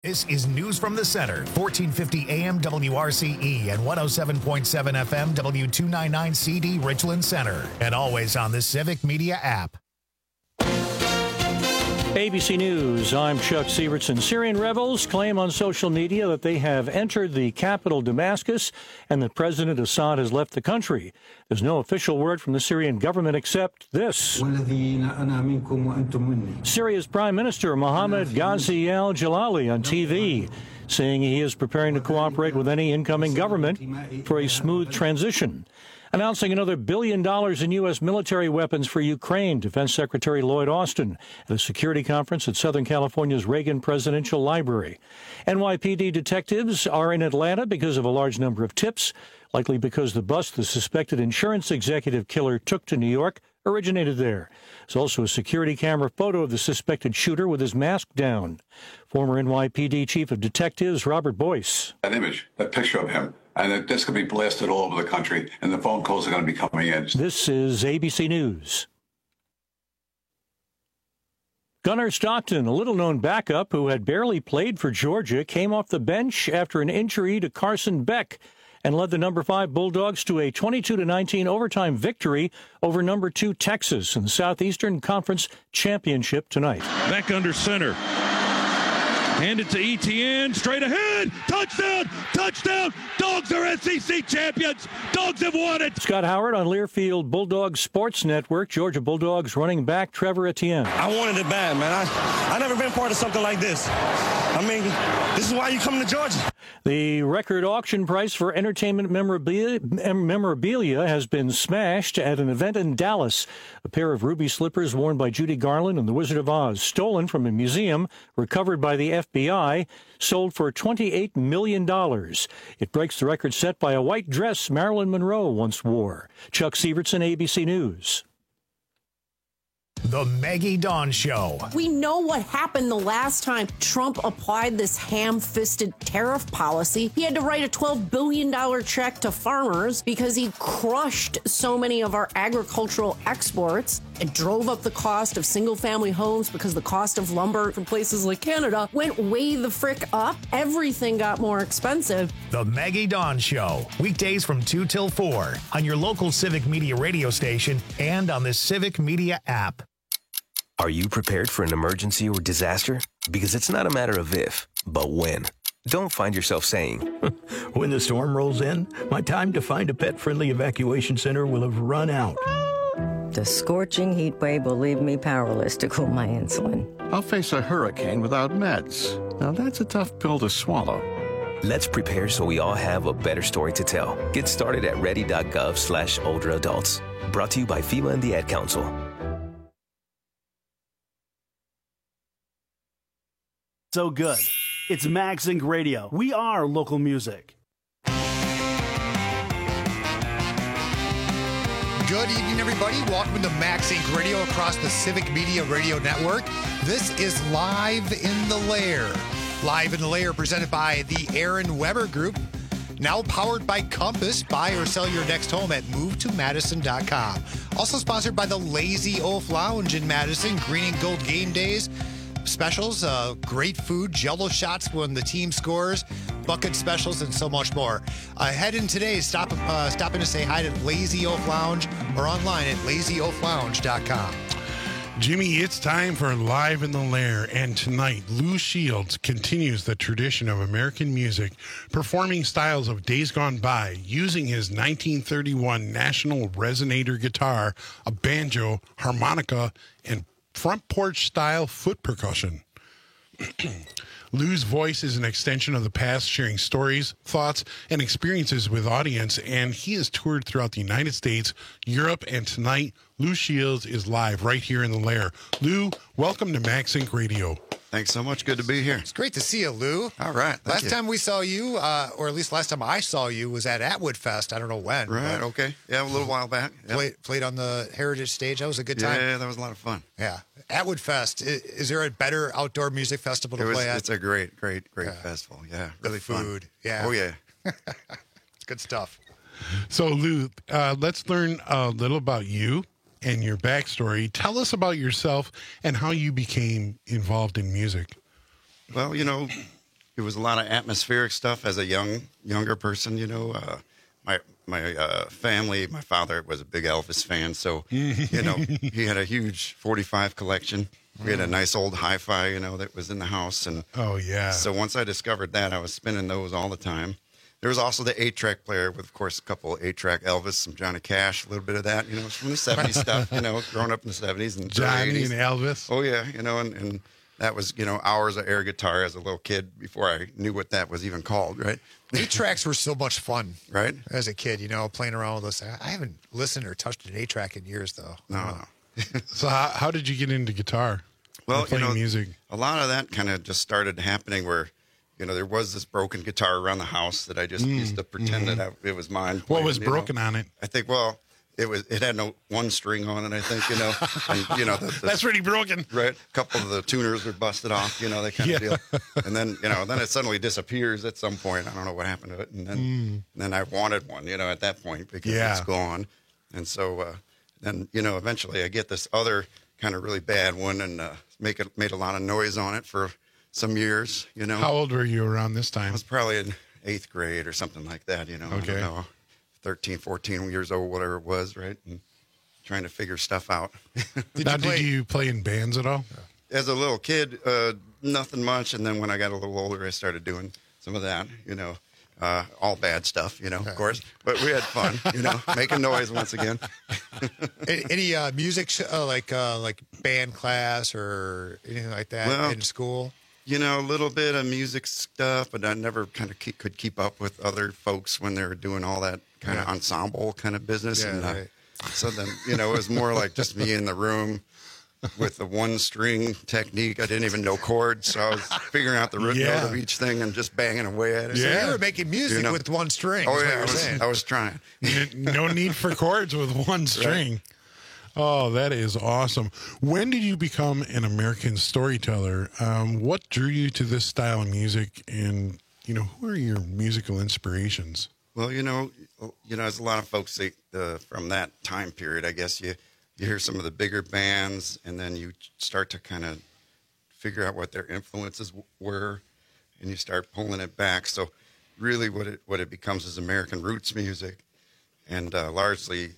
This is News from the Center, 1450 AM WRCE and 107.7 FM W299CD Richland Center, and always on the Civic Media app. ABC News, I'm Chuck Sievertson. Syrian rebels claim on social media that they have entered the capital Damascus and that President Assad has left the country. There's no official word from the Syrian government except this. Syria's Prime Minister Mohammed Ghazi al-Jalali on TV, saying he is preparing to cooperate with any incoming government for a smooth transition. Announcing another $1 billion in U.S. military weapons for Ukraine, Defense Secretary Lloyd Austin at a security conference at Southern California's Reagan Presidential Library. NYPD detectives are in Atlanta because of a large number of tips, likely because the bus the suspected insurance executive killer took to New York originated there. There's also a security camera photo of the suspected shooter with his mask down. Former NYPD Chief of Detectives Robert Boyce. That image, that picture of him, and this could be blasted all over the country, and the phone calls are going to be coming in. This is ABC News. Gunnar Stockton, a little-known backup who had barely played for Georgia, came off the bench after an injury to Carson Beck and led the number 5 Bulldogs to a 22-19 overtime victory over number 2 Texas in the Southeastern Conference Championship tonight. Beck under center. Hand it to Etienne, straight ahead, touchdown, touchdown, Dogs are SEC champions, Dogs have won it. Scott Howard on Learfield Bulldogs Sports Network, Georgia Bulldogs running back Trevor Etienne. I wanted it bad, man. I never been part of something like this. I mean, this is why you come to Georgia. The record auction price for entertainment memorabilia has been smashed at an event in Dallas. A pair of ruby slippers worn by Judy Garland and the Wizard of Oz, stolen from a museum, recovered by the FBI, sold for $28 million. It breaks the record set by a white dress Marilyn Monroe once wore. Chuck Sievertson, ABC News. The Maggie Dawn Show. We know what happened the last time Trump applied this ham-fisted tariff policy. He had to write a $12 billion check to farmers because he crushed so many of our agricultural exports. It drove up the cost of single-family homes because the cost of lumber from places like Canada went way the frick up. Everything got more expensive. The Maggie Dawn Show. Weekdays from 2 till 4 on your local Civic Media radio station and on the Civic Media app. Are you prepared for an emergency or disaster? Because it's not a matter of if, but when. Don't find yourself saying, when the storm rolls in, my time to find a pet-friendly evacuation center will have run out. The scorching heat wave will leave me powerless to cool my insulin. I'll face a hurricane without meds. Now that's a tough pill to swallow. Let's prepare so we all have a better story to tell. Get started at ready.gov/older adults. Brought to you by FEMA and the Ad Council. So good. It's MagZinc Radio. We are local music. Good evening, everybody. Welcome to MagZinc Radio across the Civic Media Radio Network. This is Live in the Lair. Live in the Lair presented by the Aaron Weber Group. Now powered by Compass. Buy or sell your next home at movetomadison.com. Also sponsored by the Lazy Oaf Lounge in Madison. Green and Gold game days. Specials, great food, Jell-O shots when the team scores, bucket specials, and so much more. Head in today, stop in to say hi to Lazy Oaf Lounge or online at lazyoaflounge.com. Jimmy, it's time for Live in the Lair, and tonight, Lou Shields continues the tradition of American music, performing styles of days gone by, using his 1931 National Resonator guitar, a banjo, harmonica, and front porch style foot percussion. Lou's voice is an extension of the past, sharing stories, thoughts, and experiences with audience, and he has toured throughout the United States, Europe, and tonight, Lou Shields is live right here in the Lair. Lou, welcome to MagZinc Radio. Thanks so much. Good to be here. It's great to see you, Lou. All right. Last time we saw you, or at least last time I saw you, was at Atwood Fest. I don't know when. Right, okay. Yeah, a little while back. Yep. Played on the Heritage stage. That was a good time. Yeah, that was a lot of fun. Yeah. Atwood Fest. Is there a better outdoor music festival to play at? It's a great festival. Yeah, really food. Fun. Yeah. Oh, yeah. It's good stuff. So, Lou, let's learn a little about you and your backstory. Tell us about yourself and how you became involved in music. Well, was a lot of atmospheric stuff as a younger person. You know, my family, my father was a big Elvis fan, so you know he had a huge 45 collection. We had a nice old hi-fi, you know, that was in the house, and so once I discovered that, I was spinning those all the time. There was also the 8-track player with, of course, a couple of 8-track Elvis, some Johnny Cash, a little bit of that, you know, from the 70s stuff, you know, growing up in the 70s and Johnny 80s. and Elvis. Oh, yeah, you know, and that was, you know, hours of air guitar as a little kid before I knew what that was even called, right? 8-tracks were so much fun, right? As a kid, you know, playing around with this. I haven't listened or touched an 8-track in years, though. No. So how did you get into guitar? Well, playing you know, music. A lot of that kind of just started happening where, you know, there was this broken guitar around the house that I just used to pretend that it was mine. What was playing, broken on it? I think, well, it had no one string on it, I think, you know. And, you know, that's pretty broken. Right. A couple of the tuners were busted off, you know, that kind of deal. And then, you know, then it suddenly disappears at some point. I don't know what happened to it. And then I wanted one, you know, at that point because it's gone. And so then, you know, eventually I get this other kind of really bad one and made a lot of noise on it for some years, you know. How old were you around this time? I was probably in 8th grade or something like that, you know. Okay. I don't know, 13, 14 years old, whatever it was, right? And trying to figure stuff out. Did you play in bands at all? As a little kid, nothing much. And then when I got a little older, I started doing some of that, you know. All bad stuff, you know, of course. But we had fun, you know, making noise once again. Any music like band class or anything like that in school? You know, a little bit of music stuff, but I never kind of could keep up with other folks when they were doing all that kind of ensemble kind of business. And so then, you know, it was more like just me in the room with the one string technique. I didn't even know chords, so I was figuring out the root note of each thing and just banging away at it. So you were making music with one string. Oh, yeah, I was trying. No need for chords with one string. Right. Oh, that is awesome. When did you become an American storyteller? What drew you to this style of music, and, you know, who are your musical inspirations? Well, you know, as a lot of folks say from that time period, I guess you hear some of the bigger bands, and then you start to kind of figure out what their influences were, and you start pulling it back. So really what it becomes is American roots music, and largely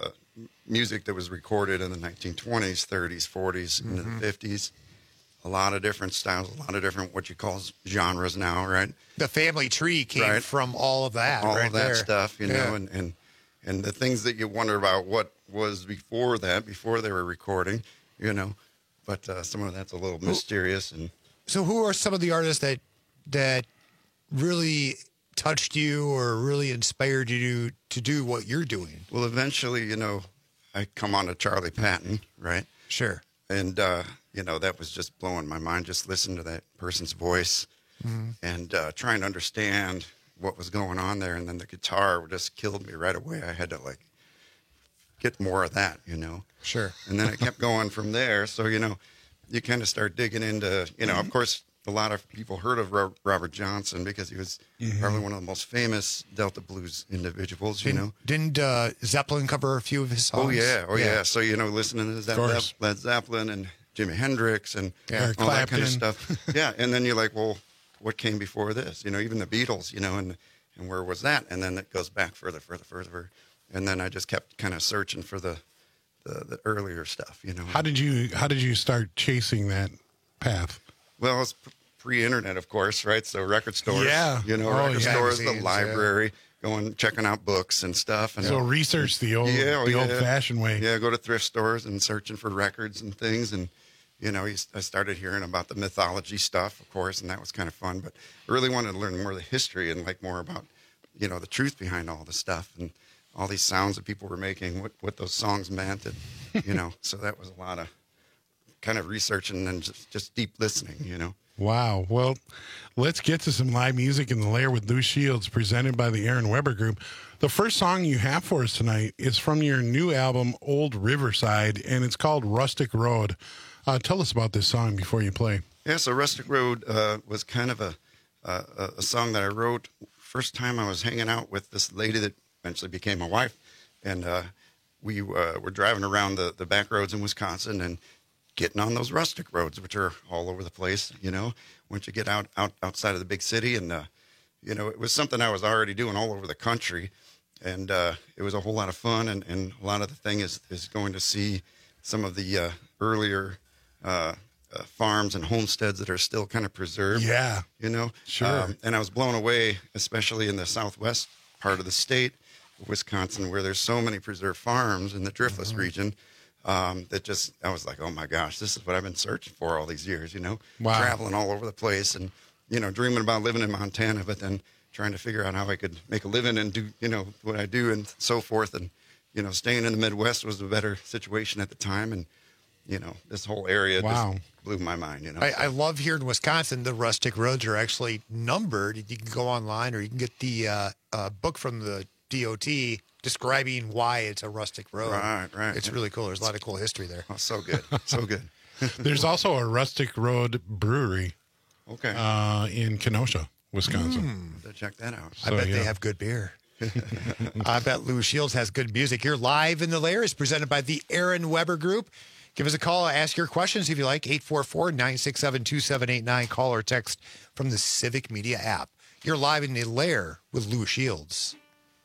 music that was recorded in the 1920s, 30s, 40s, and the 50s. A lot of different styles, a lot of different what you call genres now, right? The family tree came from all of that, all right of that there. stuff, you know, and the things that you wonder about what was before that, before they were recording, you know. But some of that's a little mysterious. And so, who are some of the artists that really touched you or really inspired you to do what you're doing? Well, eventually, you know, I come on to Charlie Patton, right? Sure. And you know, that was just blowing my mind. Just listening to that person's voice and trying to understand what was going on there. And then the guitar just killed me right away. I had to like get more of that, you know. Sure. And then it kept going from there. So, you know, you kind of start digging into, you know, of course, a lot of people heard of Robert Johnson because he was probably one of the most famous Delta blues individuals, you know. Didn't Zeppelin cover a few of his songs? Oh, yeah. So, you know, listening to Led Zeppelin and Jimi Hendrix and all that kind of stuff. Yeah, and then you're like, well, what came before this? You know, even the Beatles, you know, and where was that? And then it goes back further. And then I just kept kind of searching for the earlier stuff, you know. How did you start chasing that path? Well, it's pre-internet, of course, right? So record stores, you know, record stores, magazines, the library, going checking out books and stuff. And so research the old-fashioned way. Yeah, go to thrift stores and searching for records and things. And, you know, I started hearing about the mythology stuff, of course, and that was kind of fun. But I really wanted to learn more of the history and, like, more about, you know, the truth behind all the stuff and all these sounds that people were making, what those songs meant, and, you know. So that was a lot of kind of researching and just deep listening, you know. Wow. Well, let's get to some live music in the Lair with Lou Shields, presented by the Aaron Weber Group. The first song you have for us tonight is from your new album, Old Riverside, and it's called Rustic Road. Tell us about this song before you play. Yeah, so Rustic Road was kind of a song that I wrote first time I was hanging out with this lady that eventually became my wife. And we were driving around the back roads in Wisconsin, and getting on those rustic roads, which are all over the place, you know, once you get outside of the big city. And, you know, it was something I was already doing all over the country. And it was a whole lot of fun. And a lot of the thing is going to see some of the earlier farms and homesteads that are still kind of preserved. Yeah. You know? Sure. And I was blown away, especially in the southwest part of the state, Wisconsin, where there's so many preserved farms in the Driftless region. That just, I was like, oh my gosh, this is what I've been searching for all these years, you know, traveling all over the place and, you know, dreaming about living in Montana, but then trying to figure out how I could make a living and do, you know, what I do and so forth. And, you know, staying in the Midwest was a better situation at the time. And, you know, this whole area just blew my mind, you know. I love here in Wisconsin, the rustic roads are actually numbered. You can go online or you can get the book from the DOT describing why it's a rustic road. Right. It's really cool. There's a lot of cool history there. Oh, so good. So good. There's also a rustic road brewery. Okay. In Kenosha, Wisconsin. Check that out. I bet they have good beer. I bet Lou Shields has good music. You're Live in the Lair is presented by the Aaron Weber Group. Give us a call. Ask your questions if you like. 844-967-2789. Call or text from the Civic Media app. You're Live in the Lair with Lou Shields.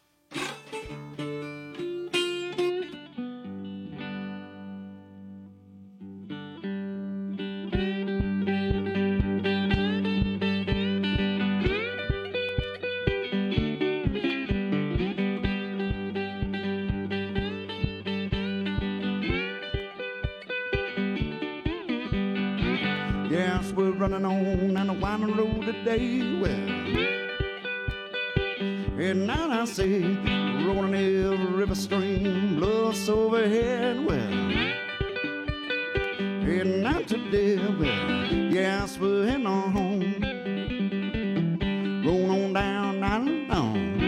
Yes, we're running on down the winding road today. Well, at night I say, rolling every river stream, bluffs overhead. Well, at night today, well, yes, we're heading on home. Roll on down, down and down.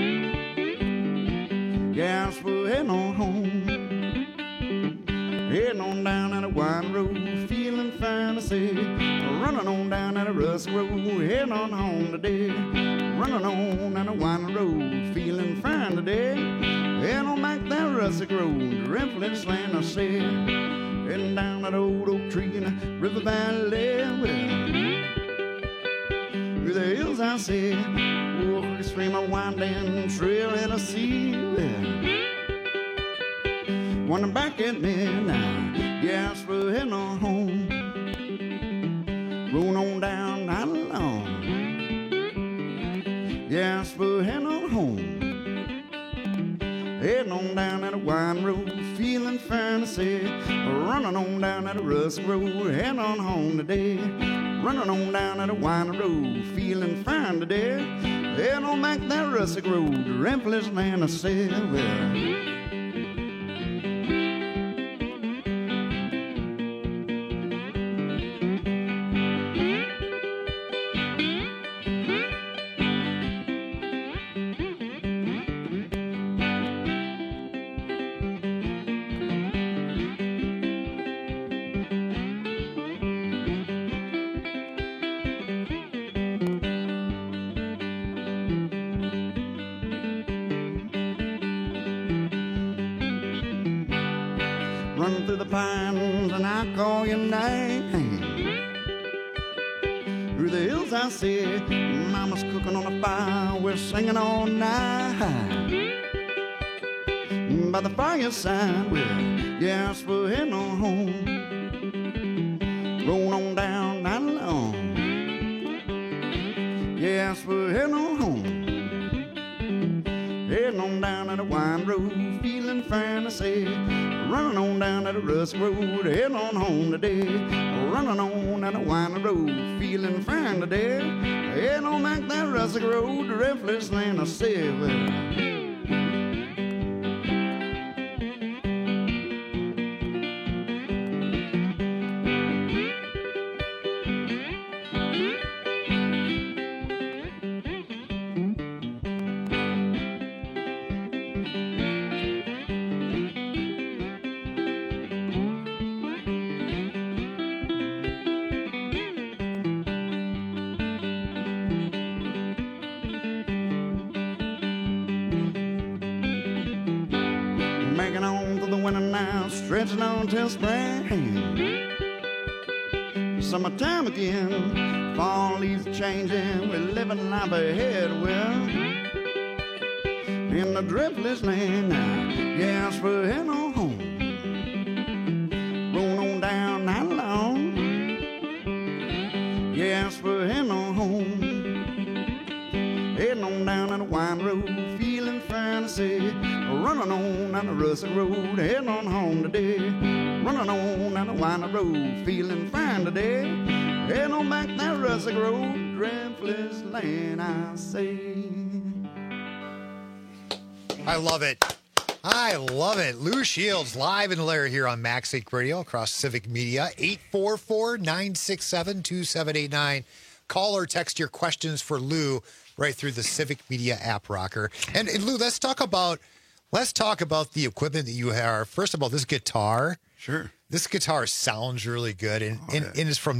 Yes, we're heading on home. Heading on down at a winding road, feeling fine to say. Running on down at a rust road, heading on home today. Running on down a winding road, feeling fine today. Heading on back that rustic road, Riffless land I say. Heading down that old oak tree in the river valley. Well, through the hills I say, walk a stream of winding trail in a sea. Well, wondering back at midnight, yes, we're heading on home. Rolling on down, not alone. Yes, we're heading on home. Heading on down at a wine road, feeling fine to say. Running on down at a rust road, heading on home today. Running on down at a wine road, feeling fine today. Heading on back that rustic road, Riffless land I say. Well, running through the pines and I call your name. Through the hills I see Mama's cooking on a fire, we're singing all night. By the fireside, well, yes, we're heading on home. Roll on down, not alone. Yes, we're heading on home. Heading on down at a wine road, feeling fine to say. Running on down at a rust road, heading on home today. Running on down a wine road, feeling fine today. Heading on back that rustic road, the Riffless land I say. Well, making on through the winter now, stretching on till spring. summertime again. Fall leaves are changing, we're living life ahead. Well, in the driftless land now, yes, we're heading on home. Roll on down that long. Yes, we're heading on home. Heading on down the wine road, feeling fantasy. Running on down the rusty road, heading on home today. Running on down the wine road, feeling fine today. Heading on back that rusty road, driftless land, I say. I love it. I love it. Lou Shields live in the lair here on Max Inc. Radio across Civic Media. 844-967-2789. Call or text your questions for Lou right through the Civic Media app, Rocker. And Lou, let's talk about the equipment that you have. First of all, this guitar. Sure. This guitar sounds really good, and it's from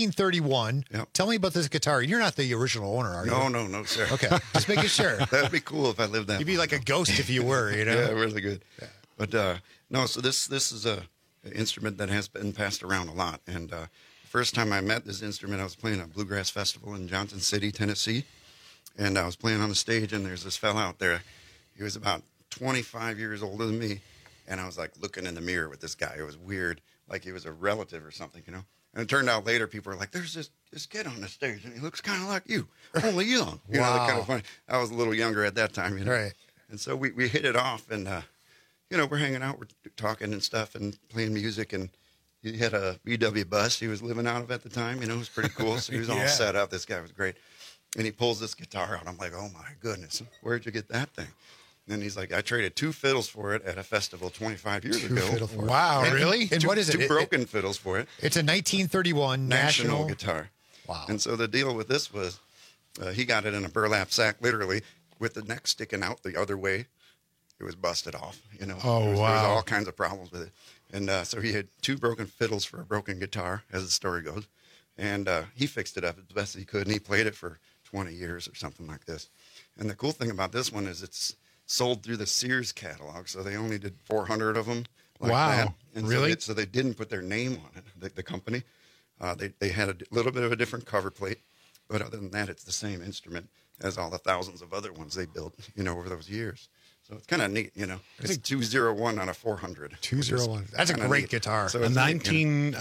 1931. Yep. Tell me about this guitar. You're not the original owner, are you? No, sir. Okay, just making sure. That'd be cool if I lived that. You'd be like a ghost if you were, you know? Yeah, really good. Yeah. But no, so this is a instrument that has been passed around a lot. And the first time I met this instrument, I was playing a bluegrass festival in Johnson City, Tennessee, and I was playing on the stage, and there's this fella out there. He was about 25 years older than me. And I was like looking in the mirror with this guy. It was weird, like he was a relative or something, you know. And it turned out later, people were like, "There's this kid on the stage, and he looks kind of like you, only young." You know, kind of funny. I was a little younger at that time, you know. Right. And so we hit it off, and you know, we're hanging out, we're talking and stuff, and playing music. And he had a VW bus he was living out of at the time. You know, it was pretty cool. So he was all set up. This guy was great. And he pulls this guitar out. I'm like, "Oh my goodness, where'd you get that thing?" And then he's like, "I traded 2 fiddles for it at a festival 25 years ago." Wow, really? And what is it? 2 broken fiddles for it. It's a 1931 National guitar. Wow. And so the deal with this was he got it in a burlap sack, literally, with the neck sticking out the other way. It was busted off, you know. Oh, There was wow. all kinds of problems with it. And so he had 2 broken fiddles for a broken guitar, as the story goes. And he fixed it up as best he could, and he played it for 20 years or something like this. And the cool thing about this one is it's sold through the Sears catalog, so they only did 400 of them. Like Wow. that. And Really? So they didn't put their name on it, the company. They had a little bit of a different cover plate, but other than that, it's the same instrument as all the thousands of other ones they built, you know, over those years. So it's kind of neat, you know. It's 201 on a 400. 201. That's a great guitar. So A it's neat, you know.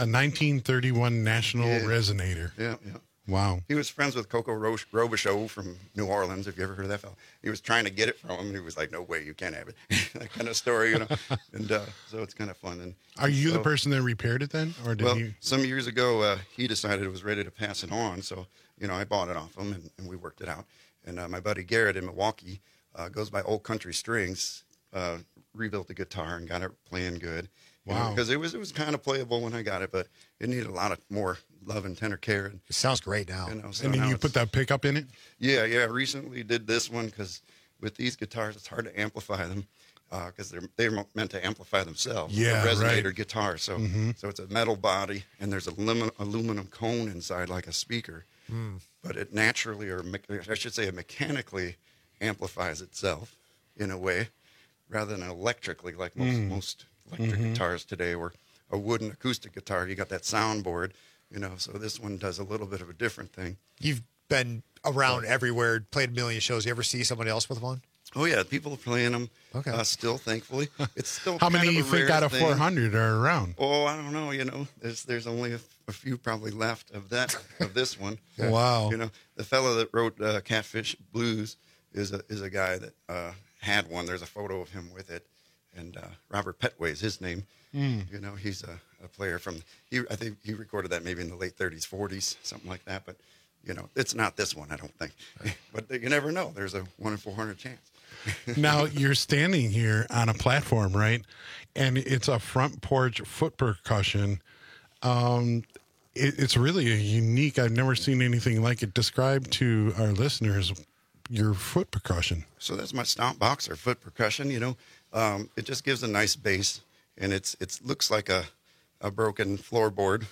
1931 National Resonator. Yeah. Wow. He was friends with Coco Robichaux from New Orleans. Have you ever heard of that fellow? He was trying to get it from him, and he was like, "No way, you can't have it." That kind of story, you know. And so it's kind of fun. And Are you the person that repaired it then, or did well, you? some years ago, he decided it was ready to pass it on. So, you know, I bought it off him, and we worked it out. And my buddy Garrett in Milwaukee goes by Old Country Strings, rebuilt the guitar and got it playing good. Wow. Because it was kind of playable when I got it, but it needed a lot of more love and tender care. And, It sounds great now. you know, so And then now you it's- put that pickup in it? Yeah. I recently did this one because with these guitars, it's hard to amplify them because they're meant to amplify themselves. Yeah, a resonator right. guitar. So Mhm. so it's a metal body and there's a aluminum cone inside like a speaker, but it naturally, or I should say, it mechanically amplifies itself in a way, rather than electrically like most electric guitars today, or a wooden acoustic guitar. You got that soundboard, you know. So this one does a little bit of a different thing. You've been around everywhere, played a million shows. You ever see somebody else with one? Oh yeah, people are playing them. Okay. Still, thankfully, it's still. How kind many of you a think rare out of thing. 400 are around? Oh, I don't know. You know, there's only a few probably left of this one. Wow. You know, the fellow that wrote Catfish Blues is a guy that had one. There's a photo of him with it, and Robert Petway is his name. You know, he's a player from. I think he recorded that maybe in the late 30s, 40s, something like that. But you know, it's not this one, I don't think. But you never know. There's a 1 in 400 chance. Now you're standing here on a platform, right? And it's a front porch foot percussion. It's really a unique. I've never seen anything like it. Describe to our listeners your foot percussion. So that's my stomp box or foot percussion. You know, it just gives a nice bass, and it looks like a broken floorboard.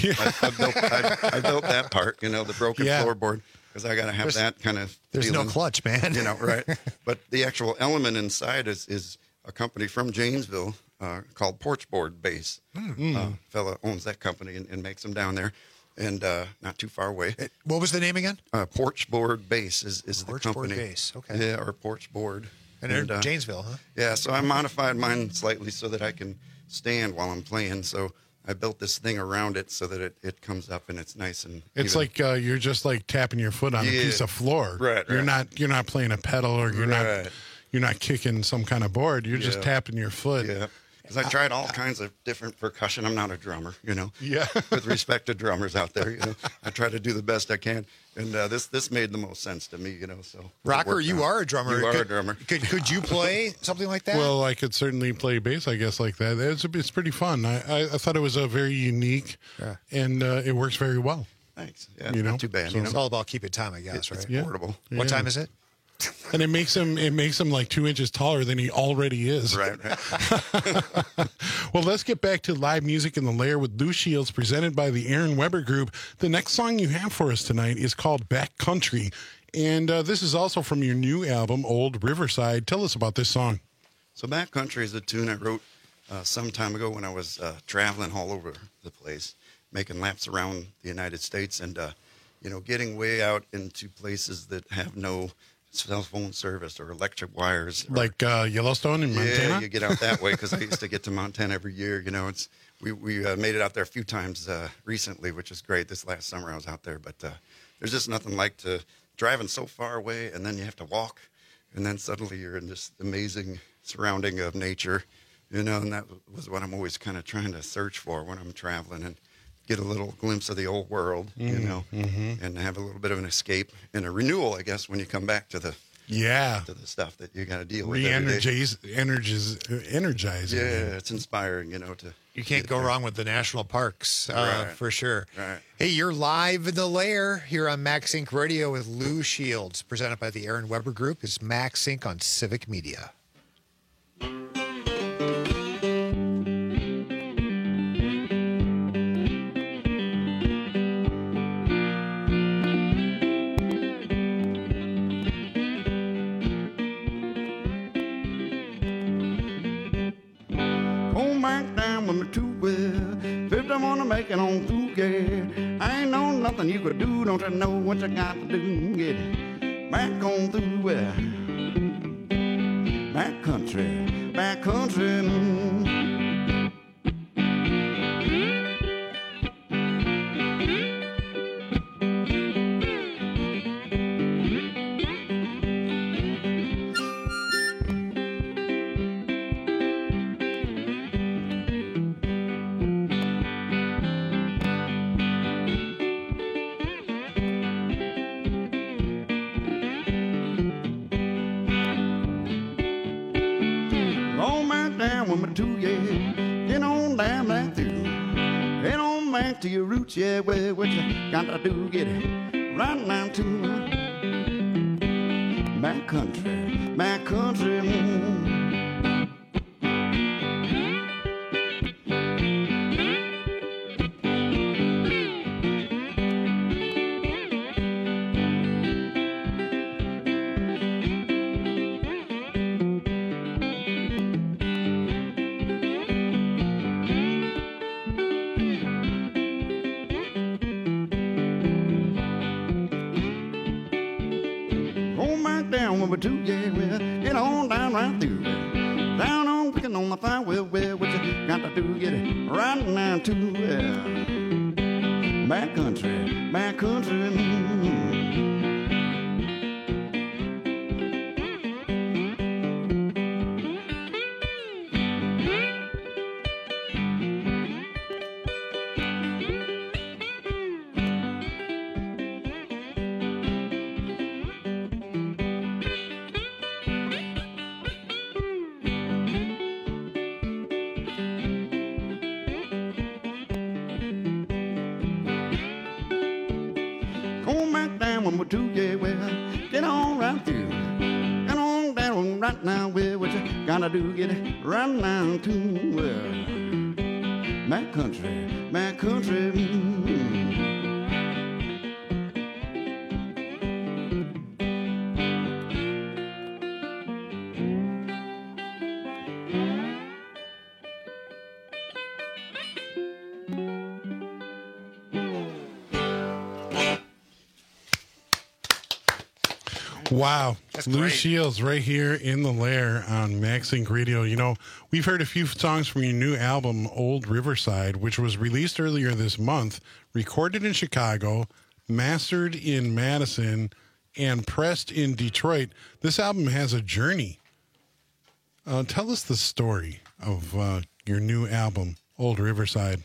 I built that part. You know, the broken floorboard. Because I got to have that kind of. There's feeling, no clutch, man. You know, right? But the actual element inside is a company from Janesville called Porchboard Bass. Fella owns that company and makes them down there. and not too far away. What was the name again? Porch Board Base is the Porch company. Board Base, okay. Yeah, or Porch Board. And they're in Janesville, huh? Yeah, so I modified mine slightly so that I can stand while I'm playing. So I built this thing around it so that it comes up and it's nice and It's even. like you're just like tapping your foot on a piece of floor. Right. You're not playing a pedal or you're not kicking some kind of board. You're just tapping your foot. Yeah. Because I tried all kinds of different percussion. I'm not a drummer, Yeah. With respect to drummers out there, I try to do the best I can. And this made the most sense to me, So Rocker, you are a drummer. You are a drummer. Could you play something like that? Well, I could certainly play bass, I guess, like that. It's pretty fun. I thought it was a very unique, and it works very well. Thanks. Yeah, not too bad. So it's all about keeping time, I guess, right? It's portable. What time is it? And it makes him like 2 inches taller than he already is. Right. Well, let's get back to live music in the Lair with Lou Shields, presented by the Aaron Weber Group. The next song you have for us tonight is called Back Country, and this is also from your new album, Old Riverside. Tell us about this song. So Back Country is a tune I wrote some time ago when I was traveling all over the place, making laps around the United States, and getting way out into places that have no cell phone service or electric wires, like Yellowstone in Montana. Yeah, you get out that way because I used to get to Montana every year. We made it out there a few times recently, which is great. This last summer I was out there, but there's just nothing like driving so far away, and then you have to walk, and then suddenly you're in this amazing surrounding of nature, and that was what I'm always kind of trying to search for when I'm traveling and get a little glimpse of the old world, and have a little bit of an escape and a renewal, I guess, when you come back to the stuff that you got to deal with. Energizing. Yeah, it's inspiring, You can't go wrong with the national parks, Right. for sure. Right. Hey, you're live in the Lair here on Max Inc. Radio with Lou Shields, presented by the Aaron Weber Group. It's Max Inc. on Civic Media. Make it on through, yeah. I ain't know nothing you could do. Don't you know what you got to do? Get it back on through, yeah. Back country, back country. To your roots, yeah, well, what you gotta do, get it right now to back country, back country. Back country, back country. Gotta do get it right now to back country, back country. Wow. That's Lou great. Shields right here in the Lair on Max Inc. Radio. You know, we've heard a few songs from your new album, Old Riverside, which was released earlier this month, recorded in Chicago, mastered in Madison, and pressed in Detroit. This album has a journey. Tell us the story of your new album, Old Riverside.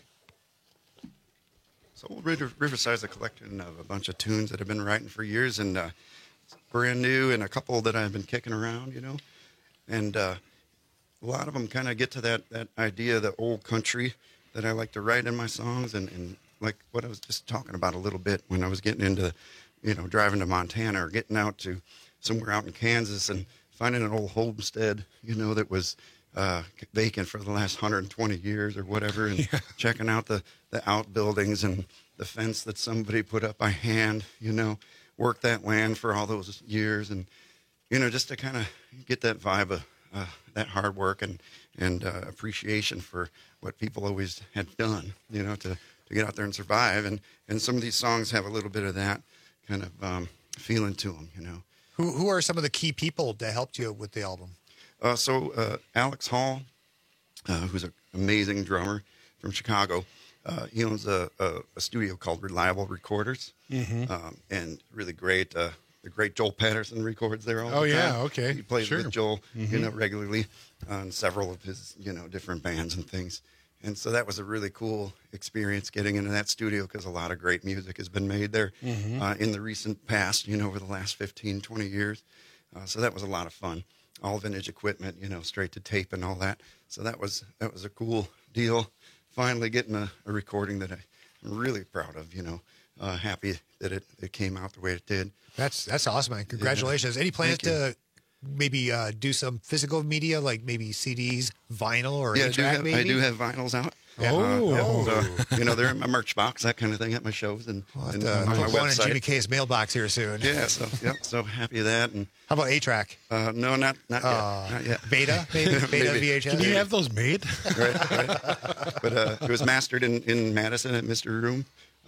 So Old Riverside is a collection of a bunch of tunes that I've been writing for years, and it's brand new, and a couple that I've been kicking around, you know. And a lot of them kind of get to that idea, the old country that I like to write in my songs, and like what I was just talking about a little bit when I was getting into, you know, driving to Montana or getting out to somewhere out in Kansas and finding an old homestead, you know, that was vacant for the last 120 years or whatever, and checking out the outbuildings and the fence that somebody put up by hand, you know, worked that land for all those years, and, you know, just to kind of get that vibe of that hard work and appreciation for what people always had done, you know, to get out there and survive. And some of these songs have a little bit of that kind of feeling to them, you know. Who are some of the key people that helped you with the album? So Alex Hall, who's an amazing drummer from Chicago, he owns a studio called Reliable Recorders, and really great. The great Joel Patterson records there all the time. Oh, yeah, okay. He plays Sure. with Joel, you know, regularly on several of his, you know, different bands and things. And so that was a really cool experience getting into that studio, because a lot of great music has been made there in the recent past, you know, over the last 15, 20 years. So that was a lot of fun. All vintage equipment, you know, straight to tape and all that. So that was a cool deal. Finally getting a recording that I'm really proud of, you know, happy that it came out the way it did. That's awesome, man. Congratulations. Any plans to maybe do some physical media, like maybe CDs, vinyl, or I do have vinyls out. So, you know, they're in my merch box, that kind of thing, at my shows and on my put one in website. Jimmy K's mailbox here soon. Yeah, so happy of that. And how about 8-track? No, not yet. Not yet. Beta, maybe? Beta VHS? Can you have those made? right. But it was mastered in Madison at Mr. Room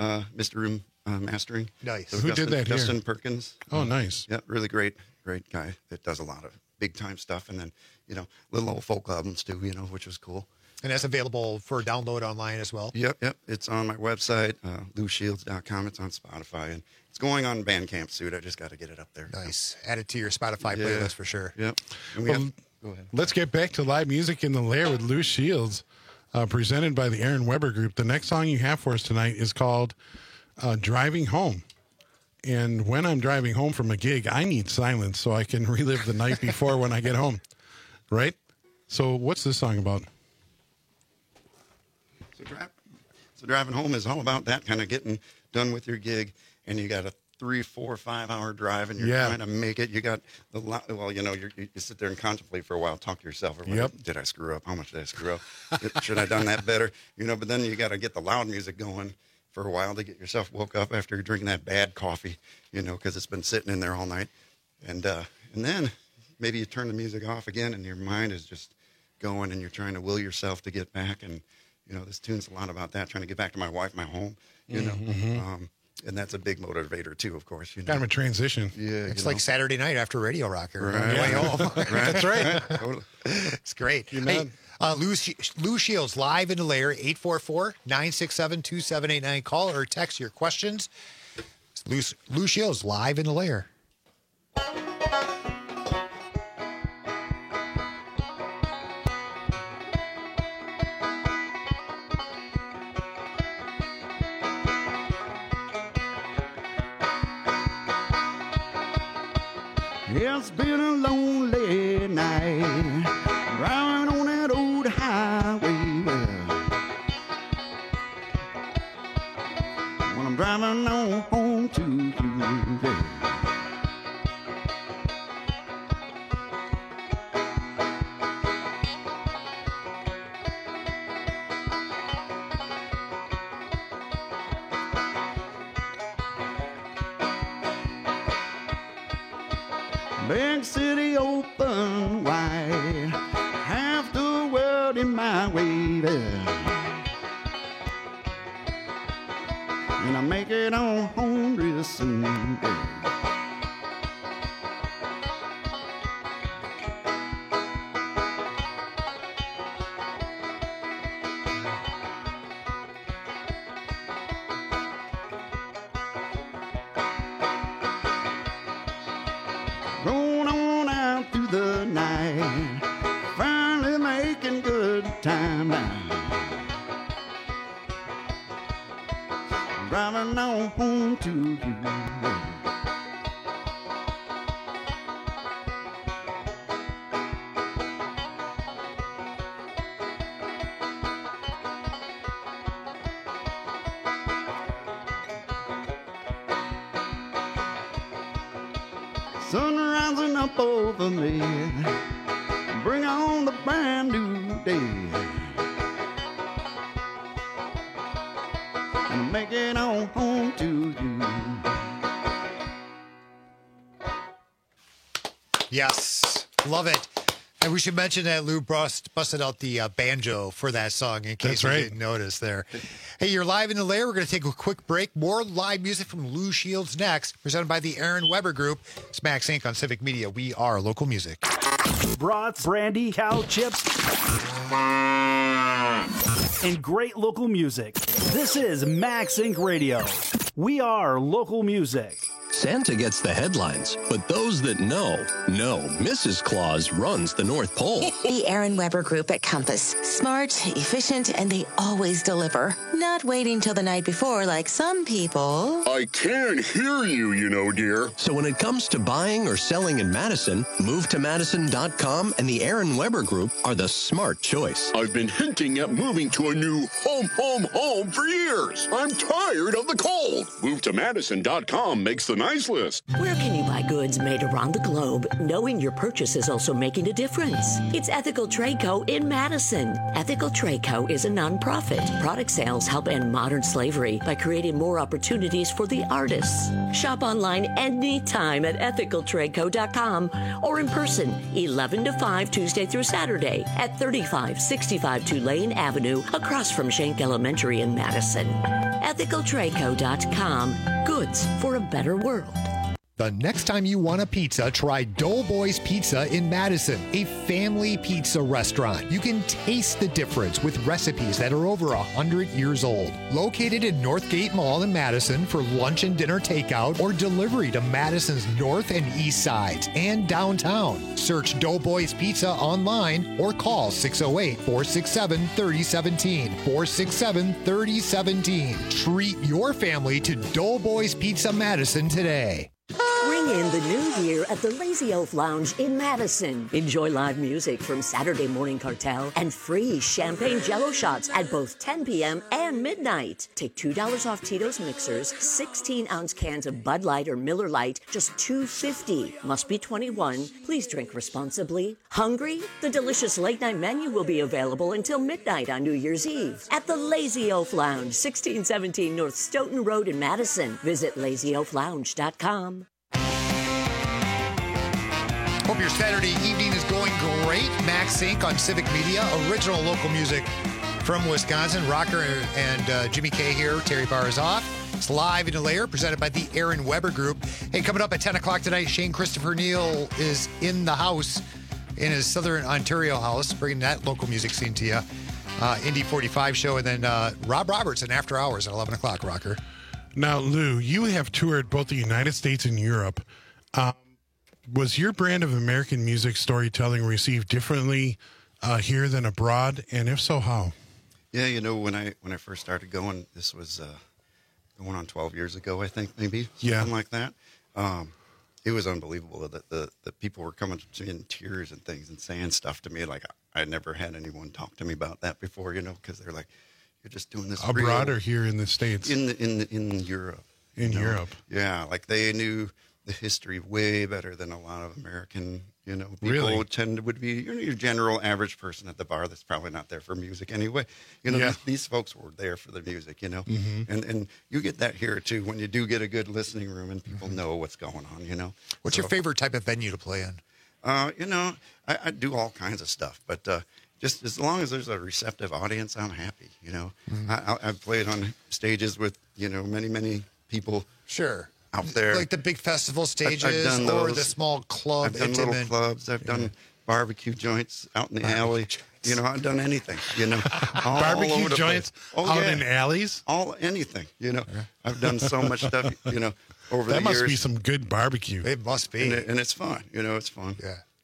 Mastering. Nice. So Who did that here? Justin Perkins. Oh, nice. Yeah, really great guy that does a lot of big time stuff, and then, you know, little old folk albums too, you know, which was cool. And that's available for download online as well? Yep. It's on my website, LouShields.com. It's on Spotify, and it's going on Bandcamp soon. I just got to get it up there. Nice. Add it to your Spotify playlist for sure. Yep. And go ahead. Let's get back to live music in the Lair with Lou Shields, presented by the Aaron Weber Group. The next song you have for us tonight is called Driving Home. And when I'm driving home from a gig, I need silence so I can relive the night before when I get home. Right? So what's this song about? So driving home is all about that, kind of getting done with your gig, and you got a 3, 4, 5 hour drive, and you're trying to make it. You got well, you know, you sit there and contemplate for a while, talk to yourself. Did I screw up? How much did I screw up? Should I have done that better? You know, but then you got to get the loud music going for a while to get yourself woke up after you're drinking that bad coffee, you know, because it's been sitting in there all night. And then maybe you turn the music off again, and your mind is just going, and you're trying to will yourself to get back. And you know, this tune's a lot about that, trying to get back to my wife, my home, you know. And that's a big motivator, too, of course. You know? Kind of a transition. Yeah. It's like Saturday night after Radio Rocker. Right. Way home. That's right. Totally. It's great. You Hey, know. Lou Shields, live in the Lair, 844-967-2789. Call or text your questions. Lou Shields, live in the Lair. It's been a lonely night driving on that old highway. When I'm driving on home to you, yeah. Big city open wide, half the world in my way there. And I make it on home real soon, yeah. through the night. Finally making good time now. Driving on home to you. Sun rising up over me, bring on the brand new day, and make it on home to you. Yes, love it. And we should mention that Lou busted out the banjo for that song in case you didn't notice there. Hey, you're live in the lair. We're going to take a quick break. More live music from Lou Shields next, presented by the Aaron Weber Group. It's Max Inc. on Civic Media. We are local music. Brats, brandy, cow chips, and great local music. This is Max Inc. Radio. We are local music. Santa gets the headlines, but those that know, Mrs. Claus runs the North Pole. The Aaron Weber Group at Compass. Smart, efficient, and they always deliver. Not waiting till the night before like some people. I can't hear you, you know, dear. So when it comes to buying or selling in Madison, move to Madison.com and the Aaron Weber Group are the smart choice. I've been hinting at moving to a new home for years. I'm tired of the cold. Move to Madison.com makes the nice list. Where can you buy goods made around the globe, knowing your purchase is also making a difference? It's Ethical Trade Co. in Madison. Ethical Trade Co. is a nonprofit. Product sales help end modern slavery by creating more opportunities for the artists. Shop online anytime at ethicaltradeco.com or in person 11 to 5 Tuesday through Saturday at 3565 Tulane Avenue across from Schenck Elementary in Madison. ethicaltradeco.com. Goods for a better world. The next time you want a pizza, try Doughboys Pizza in Madison, a family pizza restaurant. You can taste the difference with recipes that are over 100 years old. Located in Northgate Mall in Madison for lunch and dinner takeout or delivery to Madison's north and east sides and downtown. Search Doughboys Pizza online or call 608-467-3017. 467-3017. Treat your family to Doughboys Pizza Madison today. Ring in the new year at the Lazy Oaf Lounge in Madison. Enjoy live music from Saturday Morning Cartel and free champagne jello shots at both 10 p.m. and midnight. Take $2 off Tito's mixers, 16-ounce cans of Bud Light or Miller Lite, just $2.50. Must be 21. Please drink responsibly. Hungry? The delicious late-night menu will be available until midnight on New Year's Eve at the Lazy Oaf Lounge, 1617 North Stoughton Road in Madison. Visit lazyoaflounge.com. Hope your Saturday evening is going great. Max Inc. on Civic Media. Original local music from Wisconsin. Rocker and Jimmy K here. Terry Barr is off. It's live in the lair, presented by the Aaron Weber Group. Hey, coming up at 10 o'clock tonight, Shane Christopher Neal is in the house, in his Southern Ontario house, bringing that local music scene to you. Indy 45 show, and then Rob Robertson after hours at 11 o'clock, Rocker. Now, Lou, you have toured both the United States and Europe. Was your brand of American music storytelling received differently here than abroad? And if so, how? Yeah, you know, when I first started going, this was going on 12 years ago, I think, maybe, something like that. It was unbelievable that the people were coming to me in tears and things and saying stuff to me like I never had anyone talk to me about that before, you know, because they're like, you're just doing this abroad or here in the States? In Europe. In Europe. Yeah, like they knew the history way better than a lot of American, you know, people really? would be, you know, your general average person at the bar that's probably not there for music anyway. You know, these folks were there for the music, you know, and you get that here too when you do get a good listening room and people know what's going on, you know. What's your favorite type of venue to play in? You know, I do all kinds of stuff, but just as long as there's a receptive audience, I'm happy, you know. I've played on stages with, you know, many people. Sure. Out there, like the big festival stages or the small club. I've done little clubs. I've done barbecue joints out in the alley. You know, I've done anything. You know, barbecue joints out in alleys. Anything. You know, I've done so much stuff. You know, over the years. That must be some good barbecue. It must be, and it's fun. You know, it's fun. Yeah.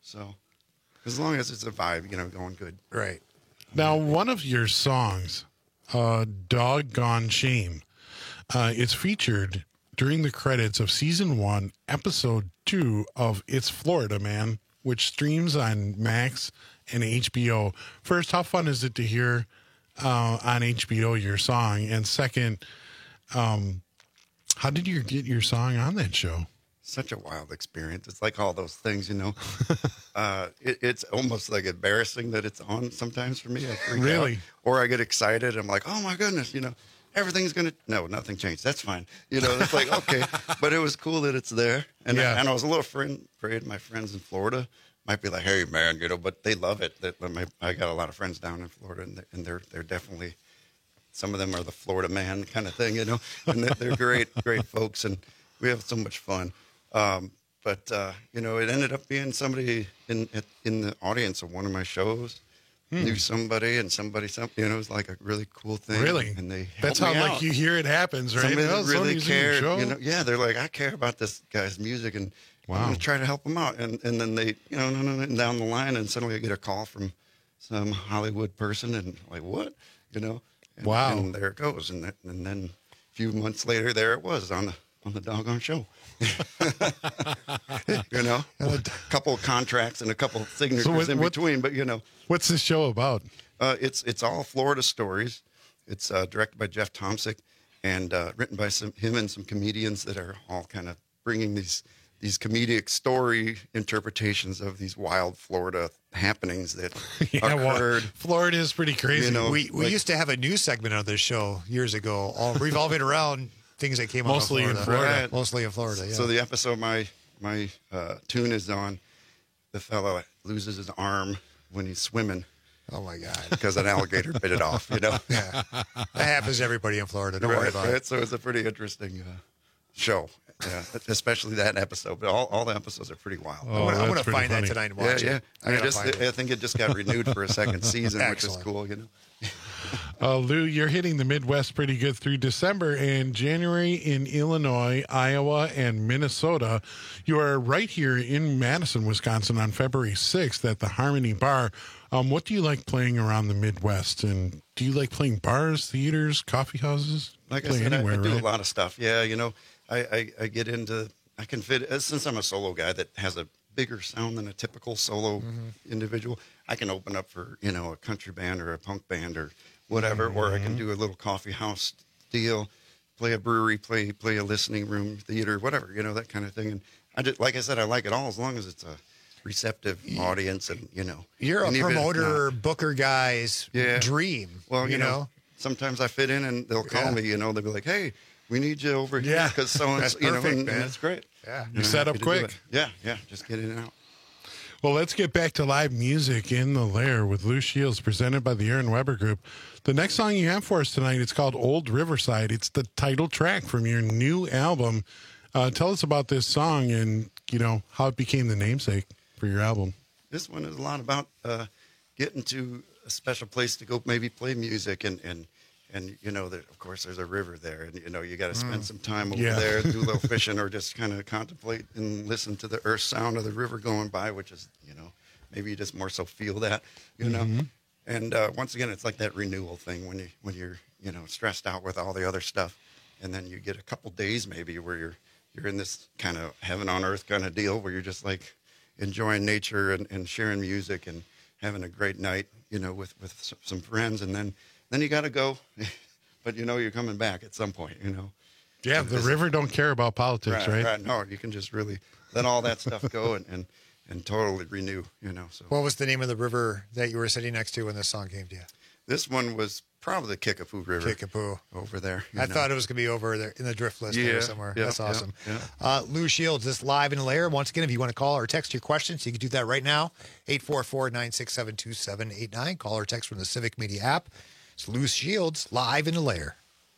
So as long as it's a vibe, going good. Right. Now, one of your songs, Doggone Shame, it's featured during the credits of Season 1, Episode 2 of It's Florida, Man, which streams on Max and HBO. First, how fun is it to hear on HBO your song? And second, how did you get your song on that show? Such a wild experience. It's like all those things, it's almost like embarrassing that it's on sometimes for me. I freak out. Or I get excited. I'm like, oh my goodness, everything's going to, no, nothing changed. That's fine. It's like, okay, but it was cool that it's there. And I was a little afraid my friends in Florida might be like, hey man, but they love it. I got a lot of friends down in Florida and they're definitely, some of them are the Florida man kind of thing, and they're great folks. And we have so much fun. But it ended up being somebody in the audience of one of my shows knew somebody and somebody, it was like a really cool thing. Really? And they That's helped how me like out. you hear it happens, right? Somebody that really cared. Show? They're like, I care about this guy's music and wow. I'm going to try to help him out. And then they, and down the line, and suddenly I get a call from some Hollywood person and like, what? And, wow. And there it goes. And then a few months later, there it was on the doggone show. A couple of contracts and a couple of signatures in between, but What's this show about? It's all Florida stories. It's directed by Jeff Tomsic and written by him and some comedians that are all kind of bringing these comedic story interpretations of these wild Florida happenings that occurred. Florida is pretty crazy. We used to have a news segment on this show years ago, all revolving around things that came mostly out of Florida. Right. Mostly in Florida, yeah. So the episode my tune is on, the fellow loses his arm when he's swimming. Oh my God! Because an alligator bit it off. Yeah, that happens to everybody in Florida. Don't worry about it. So it's a pretty interesting show. Yeah, especially that episode. But all the episodes are pretty wild. Oh, I want to find that tonight and watch it. I think it just got renewed for a second season, which is cool. Lou, you're hitting the Midwest pretty good through December and January in Illinois, Iowa, and Minnesota. You are right here in Madison, Wisconsin on February 6th at the Harmony Bar. What do you like playing around the Midwest? And do you like playing bars, theaters, coffee houses? Like I said, I do a lot of stuff. Yeah, I get into, I can fit, since I'm a solo guy that has a bigger sound than a typical solo individual, I can open up for, a country band or a punk band or whatever, or I can do a little coffee house deal, play a brewery, play a listening room, theater, whatever, that kind of thing. And I just, like I said, I like it all as long as it's a receptive audience and, You're a promoter, booker guy's dream. Well, sometimes I fit in and they'll call me, they'll be like, hey, we need you over here because someone's, and it's great. Yeah. You set up quick. Yeah, just get in and out. Well, let's get back to live music in the Lair with Lou Shields, presented by the Aaron Weber Group. The next song you have for us tonight, it's called Old Riverside. It's the title track from your new album. Tell us about this song and, how it became the namesake for your album. This one is a lot about getting to a special place to go maybe play music and that of course there's a river there and you got to spend some time over there, do a little fishing or just kind of contemplate and listen to the earth sound of the river going by, which is maybe you just more so feel that and once again it's like that renewal thing when you're stressed out with all the other stuff and then you get a couple days maybe where you're in this kind of heaven on earth kind of deal where you're just like enjoying nature and sharing music and having a great night with some friends and then you got to go, but you're coming back at some point, Yeah, the river don't care about politics, right? Right. No, you can just really let all that stuff go and totally renew, So what was the name of the river that you were sitting next to when this song came to you? This one was probably the Kickapoo River. Kickapoo. Over there. I thought it was going to be over there in the drift list there somewhere. Yeah, That's awesome. Yeah. Lou Shields, this live in the Lair. Once again, if you want to call or text your questions, you can do that right now. 844-967-2789. Call or text from the Civic Media app. It's Lou Shields, live in the Lair.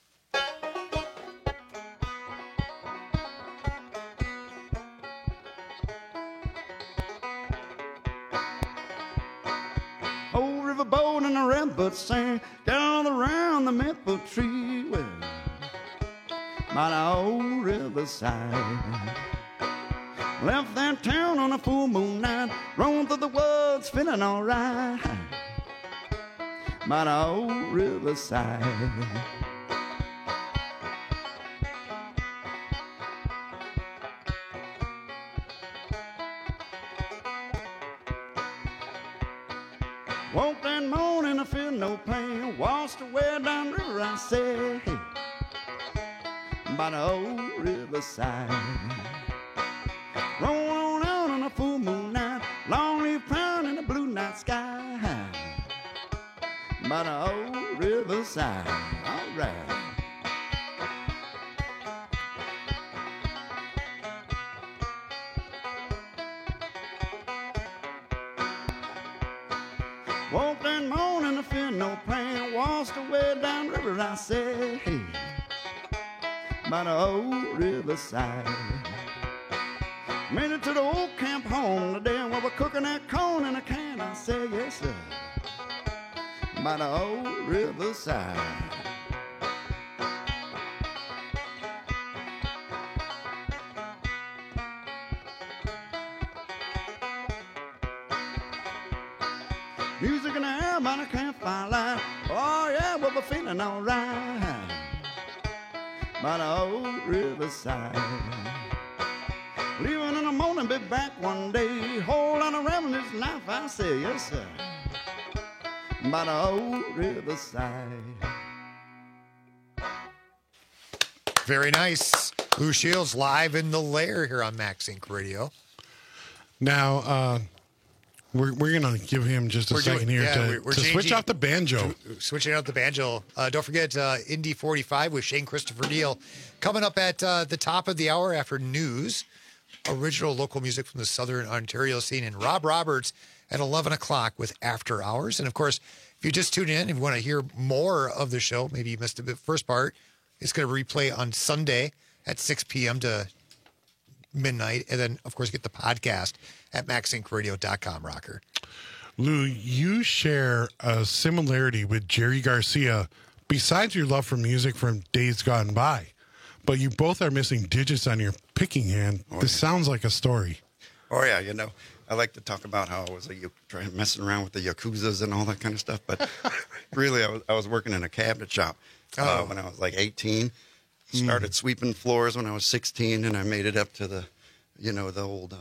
Old riverboat and a redbud sand down around the maple tree. Well, by the old riverside. Left that town on a full moon night, roamed through the woods, feeling alright by the old riverside. Woke that morning, I feel no pain. Washed away down the river, I say, by the old riverside. Roll on out on a full moon night, long leaf crown in the blue night sky, by the old riverside. All right. Woke that morning, I feel no pain. Washed away down the river, I say, by the old riverside. Made it to the old camp home today, where we're cooking that corn in a can. I say, yes, sir, by the old riverside. Music in the air by the campfire light. Oh, yeah, we'll be feeling all right by the old riverside. Leaving in the morning, be back one day. Hold on around this life, I say, yes, sir, by the old riverside. Very nice. Lou Shields live in the lair here on Max Inc. Radio. Now, we're going to give him just a second here to switch off the banjo. Switching out the banjo. Don't forget Indy 45 with Shane Christopher Neal coming up at the top of the hour after news. Original local music from the Southern Ontario scene. And Rob Roberts at 11 o'clock with After Hours. And, of course, if you just tune in, if you want to hear more of the show, maybe you missed the first part, it's going to replay on Sunday at 6 p.m. to midnight. And then, of course, get the podcast at maxincradio.com, Rocker. Lou, you share a similarity with Jerry Garcia besides your love for music from days gone by. But you both are missing digits on your picking hand. This sounds like a story. Oh, yeah, you know, I like to talk about how I was messing around with the Yakuzas and all that kind of stuff. But really, I was working in a cabinet shop when I was like 18. Started sweeping floors when I was 16, and I made it up to the old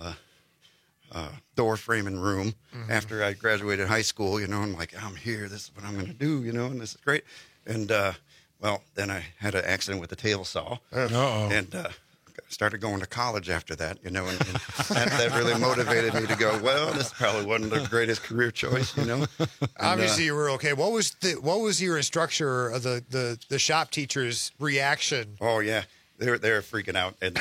door framing room after I graduated high school. You know, I'm like, I'm here. This is what I'm going to do, you know, and this is great. And, well, then I had an accident with a table saw. And started going to college after that, you know, and that really motivated me to go, well, this probably wasn't the greatest career choice, you know. And, obviously, you were okay. What was your instructor, the shop teacher's reaction? Oh, yeah. They were freaking out, and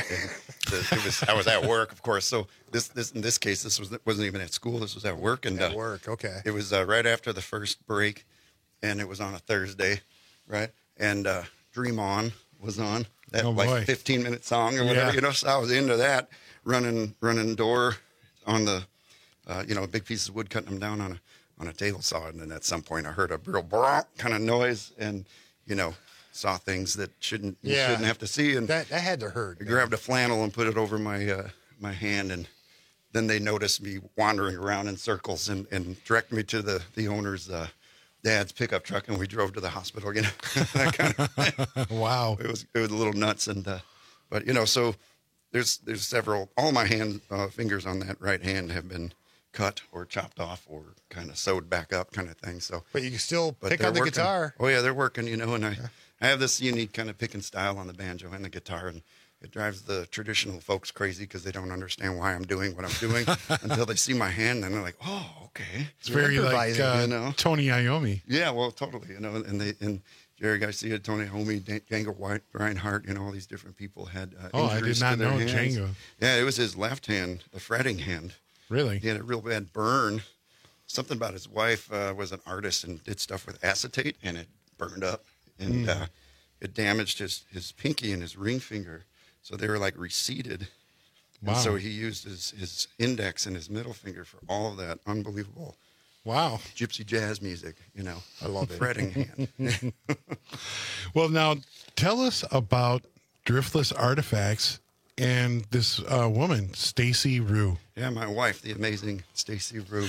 I was at work, of course. So in this case, this wasn't even at school. This was at work, and at work. Okay. It was right after the first break, and it was on a Thursday, right? And Dream On was on that 15-minute song or whatever, you know. So I was into that, running door on the, big pieces of wood, cutting them down on a table saw, and then at some point I heard a real kind of noise, and you know. Saw things that you shouldn't have to see, and that had to hurt. I grabbed a flannel and put it over my hand, and then they noticed me wandering around in circles and directed me to the owner's dad's pickup truck, and we drove to the hospital. You know, that kind of wow. It was a little nuts, and but you know, so there's several. All my fingers on that right hand have been cut or chopped off or kind of sewed back up, kind of thing. So, but you can still pick on the guitar. Oh yeah, they're working. You know, and I have this unique kind of picking style on the banjo and the guitar, and it drives the traditional folks crazy because they don't understand why I'm doing what I'm doing until they see my hand, and they're like, "Oh, okay." It's very like Tony Iommi. Yeah, well, totally. You know, and Jerry Garcia, Tony Iommi, Django Reinhardt, you know, all these different people had injuries I did not to their know hands. Django. Yeah, it was his left hand, the fretting hand. Really? He had a real bad burn. Something about his wife was an artist and did stuff with acetate, and it burned up. And it damaged his pinky and his ring finger. So they were like receded. Wow. And so he used his index and his middle finger for all of that unbelievable gypsy jazz music, you know. I love it. Fretting hand. Well, now tell us about Driftless Artifacts and this woman, Stacy Rue. Yeah, my wife, the amazing Stacy Rue.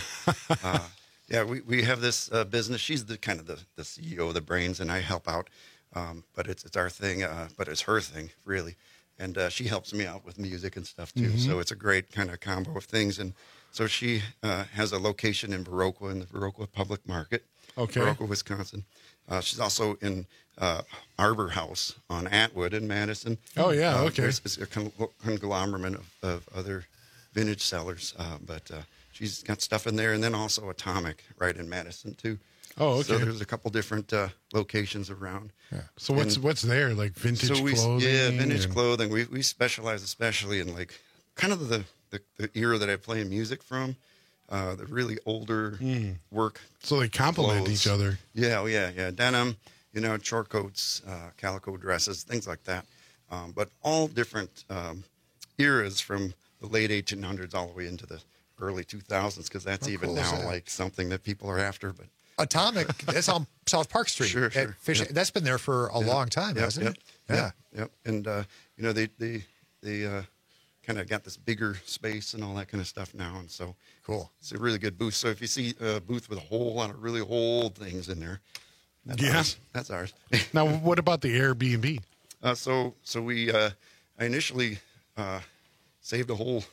Yeah, we have this business. She's the kind of the CEO, the brains, and I help out. But it's our thing, but it's her thing, really. And she helps me out with music and stuff, too. So it's a great kind of combo of things. And so she has a location in Viroqua, in the Viroqua Public Market, Viroqua, Wisconsin. She's also in Arbor House on Atwood in Madison. Oh, yeah, okay. It's a conglomerate of other vintage sellers, but she's got stuff in there. And then also Atomic right in Madison, too. Oh, okay. So there's a couple different locations around. Yeah. So what's there, like vintage clothing? Yeah, vintage clothing. We specialize especially in like kind of the era that I play music from, the really older work. So they complement each other. Yeah. Denim, short coats, calico dresses, things like that. But all different eras from the late 1800s all the way into the early 2000s, because that's even now like something that people are after. But Atomic, that's on South Park Street. Sure. Yep. That's been there for a long time, hasn't it? Yep. And, they kind of got this bigger space and all that kind of stuff now. And so cool. It's a really good booth. So if you see a booth with a whole lot of really old things in there, that's ours. Now, what about the Airbnb? So I initially saved a whole,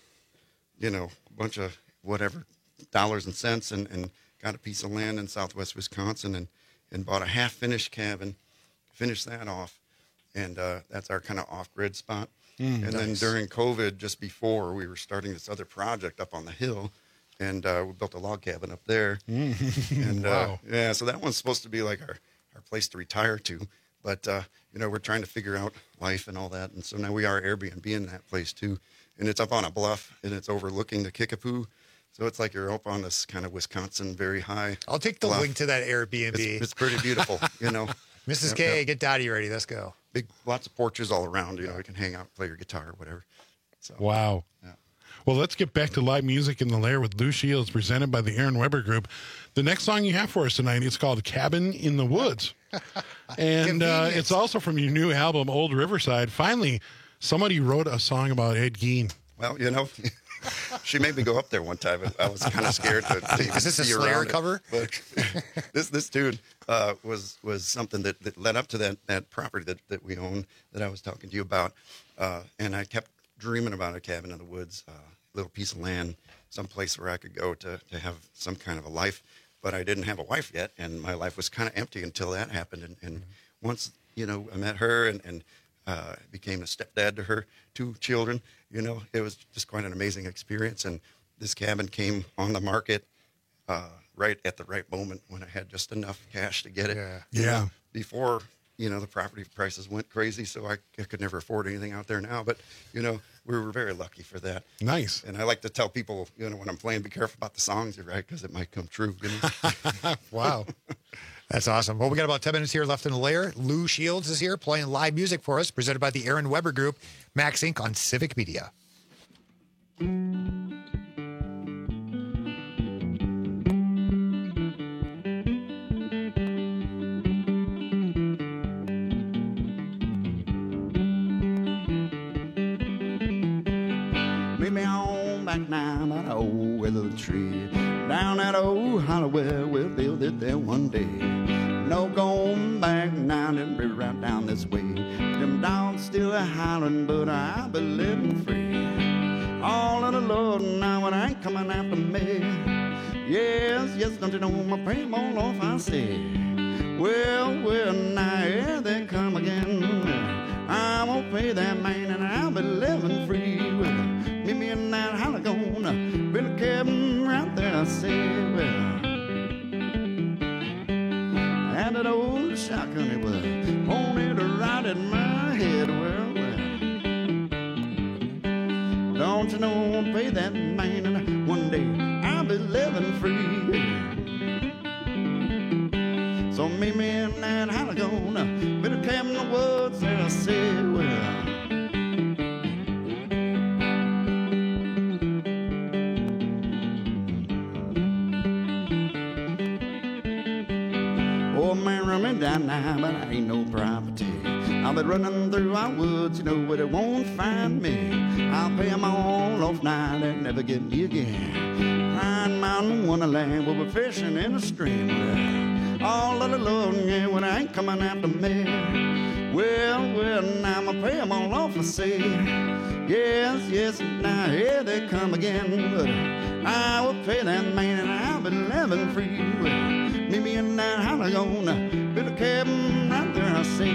bunch of whatever dollars and cents and got a piece of land in southwest Wisconsin and bought a half-finished cabin, finished that off, and that's our kind of off-grid spot. And then during COVID, just before, we were starting this other project up on the hill, and we built a log cabin up there. And wow. So that one's supposed to be like our place to retire to. But, we're trying to figure out life and all that. And so now we are Airbnb in that place, too. And it's up on a bluff, and it's overlooking the Kickapoo. So it's like you're up on this kind of Wisconsin, very high. I'll take the link to that Airbnb. It's pretty beautiful, Mrs. K, get Dottie ready. Let's go. Lots of porches all around. You can hang out, play your guitar, or whatever. So, wow. Yeah. Well, let's get back to live music in the Lair with Lou Shields, presented by the Aaron Weber Group. The next song you have for us tonight is called "Cabin in the Woods," and it's also from your new album, Old Riverside. Finally, somebody wrote a song about Ed Gein. Well, she made me go up there one time. I was kind of scared to Is this a Slayer cover? But this tune was something that led up to that property that we own that I was talking to you about. And I kept dreaming about a cabin in the woods, a little piece of land, someplace where I could go to have some kind of a life. But I didn't have a wife yet, and my life was kind of empty until that happened. And once, I met her and became a stepdad to her 2 children. It was just quite an amazing experience. And this cabin came on the market right at the right moment when I had just enough cash to get it. Yeah. Before, the property prices went crazy, so I could never afford anything out there now. But, we were very lucky for that. Nice. And I like to tell people, when I'm playing, be careful about the songs you write because it might come true. Wow. That's awesome. Well, we got about 10 minutes here left in the Lair. Lou Shields is here playing live music for us, presented by the Aaron Weber Group, Max Inc. on Civic Media. Meet me on back now by the old willow tree. Down that old Holloway, we'll build it there one day. No going back now, them river right down this way. Them dogs still a hollering, but I be living free. All of the Lord now, it ain't coming after me. Yes, don't you know my pain won't off, I say. Well, now here they come again. I won't pay that man, and I'll be living free. Well, meet me in that holler gonna build a cabin right there, I say. Well, and that old shotgun, it was pointed right at my head. Well, don't you know I won't pay that man, and one day I'll be living free. So meet me in that holler gonna build a cabin in the woods, there I say. Well, old man run me down now, but I ain't no property. I'll be running through our woods, you know, where they won't find me. I'll pay them all off now, they'll never get me again. Pine Mountain Wonderland, we'll be fishing in a stream. Well, all of the Lord, yeah, when I ain't coming after me. Well, now I'ma pay them all off, I say. Yes, now here they come again. But I will pay that man and I'll be living free. Well, meet me in that holler gonna build a cabin right there, I say.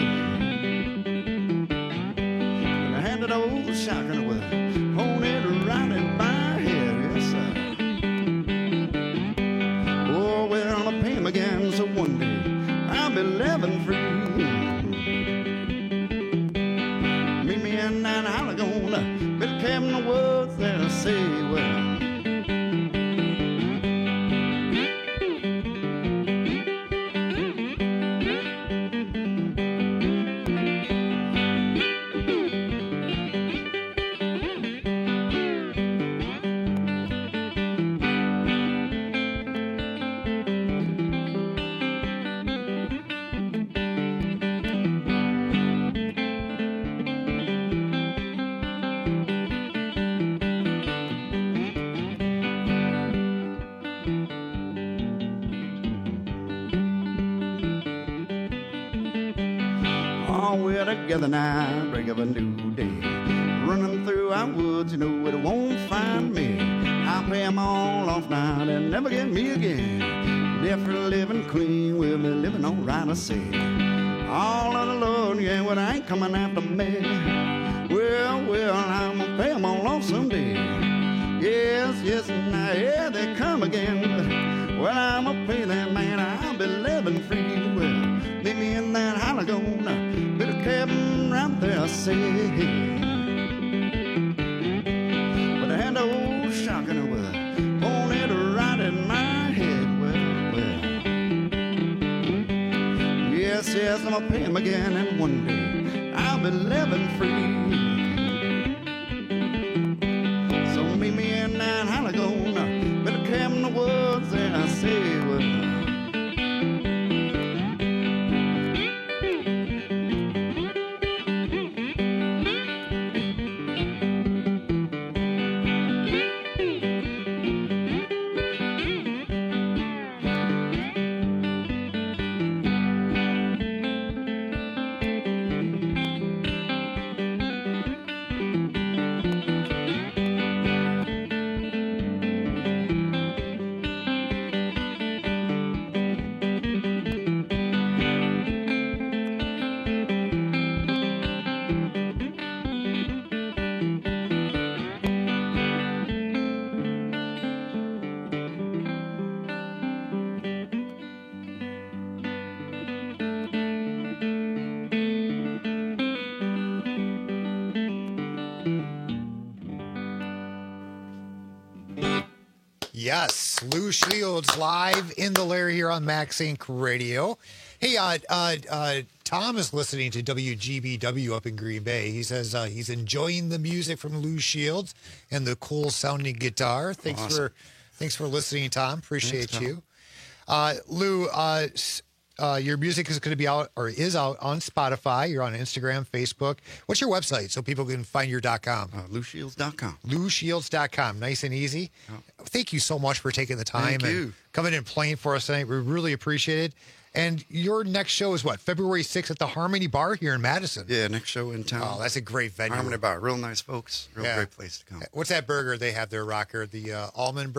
And I handed old shotgun with a pony riding by head, yes sir. Oh, well, I'ma pay him again, so one day I'll be living free. Meet me in that holler gonna build a cabin in the woods there, I say, well. Together now, break of a new day. Running through our woods, you know it won't find me. I'll pay them all off now, they'll never get me again. If we're living clean, we'll be living all right, I say. All of the Lord, yeah, well, I ain't coming after me. Well, I'm gonna pay them all off someday. Yes, now here they come again. Well, I'm gonna pay that man, I'll be living free. Well, meet me in that holler gonna build a cabin right there, I say. But I had old shotgun with a pony to ride in my head. Well, yes, I'm gonna pay him again, and one day I'll be living free. So meet me in that holler gonna build a cabin in the woods there, I say. Well, Yes, Lou Shields live in the lair here on Max Inc. Radio. Hey, Tom is listening to WGBW up in Green Bay. He says he's enjoying the music from Lou Shields and the cool sounding guitar. Thanks for listening, Tom. Appreciate you. Lou, your music is going to be out or is out on Spotify. You're on Instagram, Facebook. What's your website so people can find your .com? LouShields.com. LouShields.com. Nice and easy. Oh. Thank you so much for taking the time and coming and playing for us tonight. We really appreciate it. And your next show is what? February 6th at the Harmony Bar here in Madison. Yeah, next show in town. Oh, that's a great venue. Harmony Bar. Real nice folks. Great place to come. What's that burger they have there, Rocker? The almond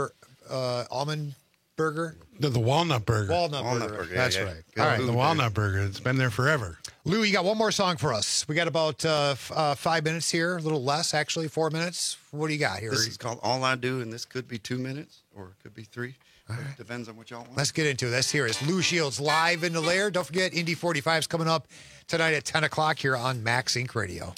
burger? The walnut burger. Walnut burger. That's right. All right, the walnut burger. It's been there forever. Lou, you got one more song for us. We got about 5 minutes here, a little less, actually, 4 minutes. What do you got here? This is called All I Do, and this could be 2 minutes, or it could be 3. Right. Depends on what y'all want. Let's get into it. Let's hear it. It's Lou Shields live in the lair. Don't forget, Indy 45 is coming up tonight at 10 o'clock here on Max Inc. Radio.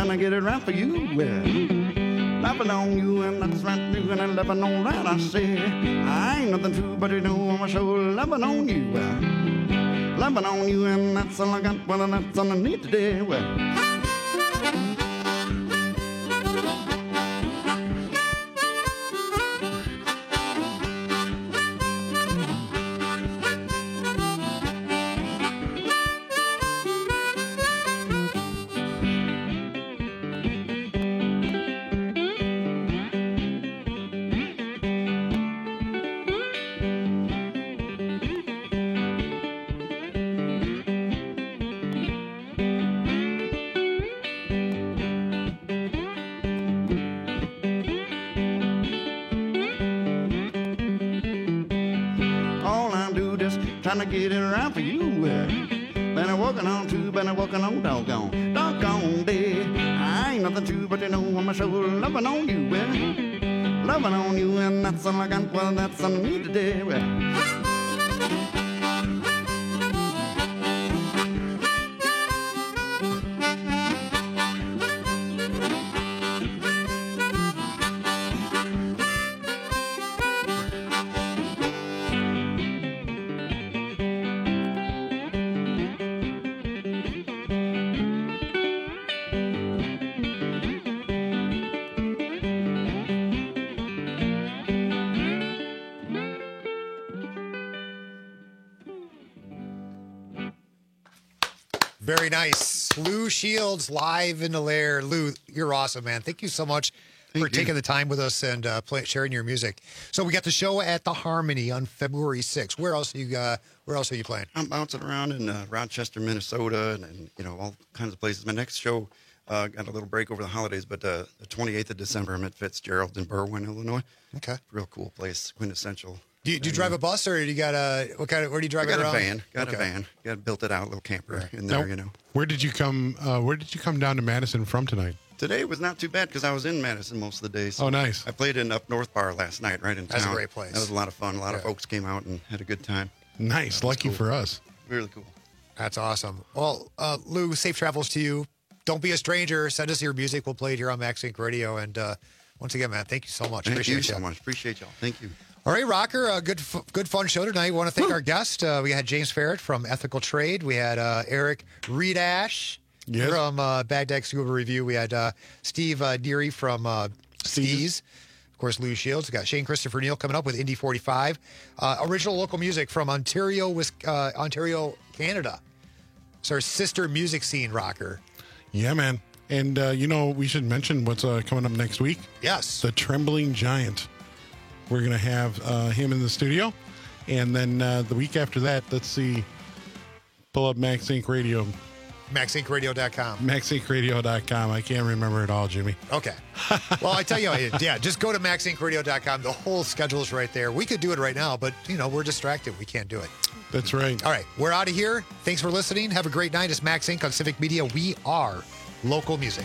gonna get it right for you. Well, laughing on you, and that's right, you and I'm laughing on that. I say, I ain't nothing true, but you know I'm sure laughing on you. Well, laughing on you, and that's all I got. Well, that's all I need today. Well. Trying to get it right for you. Been a walking on too, been a walking on doggone day. I ain't nothing true, but you know I'm sure loving on you. Loving on you, and that's all I got. Well, that's all I need today. Very nice. Lou Shields live in the lair. Lou, you're awesome, man. Thank you so much for taking the time with us and sharing your music. So we got the show at the Harmony on February 6th. Where else are you playing? I'm bouncing around in Rochester, Minnesota, and all kinds of places. My next show got a little break over the holidays, but the 28th of December, I'm at Fitzgerald in Berwyn, Illinois. Okay. Real cool place, quintessential. Do you drive a bus, or do you got where do you drive it around? Got a van. Built it out, a little camper in there, Now, Where did you come down to Madison from tonight? Today was not too bad because I was in Madison most of the day. So oh, nice. I played in Up North Bar last night, right in town. That's a great place. That was a lot of fun. A lot of folks came out and had a good time. Nice. Lucky for us. Really cool. That's awesome. Well, Lou, safe travels to you. Don't be a stranger. Send us your music. We'll play it here on Max Inc. Radio. And once again, man, thank you so much. Appreciate you so much. Appreciate y'all. Thank you. All right, Rocker, good fun show tonight. We want to thank our guest. We had James Ferret from Ethical Trade. We had Eric Reedash from Baghdad Scuba Review. We had Steve Deary from Steez. Of course, Lou Shields. We got Shane Christopher Neal coming up with Indy 45. Original local music from Ontario, Canada. It's our sister music scene, Rocker. Yeah, man. And, we should mention what's coming up next week. Yes. The Trembling Giant. We're going to have him in the studio. And then the week after that, let's see, pull up Max Inc. Radio. MaxIncRadio.com. MaxIncRadio.com. I can't remember it all, Jimmy. Okay. Well, I tell you, just go to MaxIncRadio.com. The whole schedule is right there. We could do it right now, but, we're distracted. We can't do it. That's right. All right. We're out of here. Thanks for listening. Have a great night. It's Max Inc. on Civic Media. We are local music.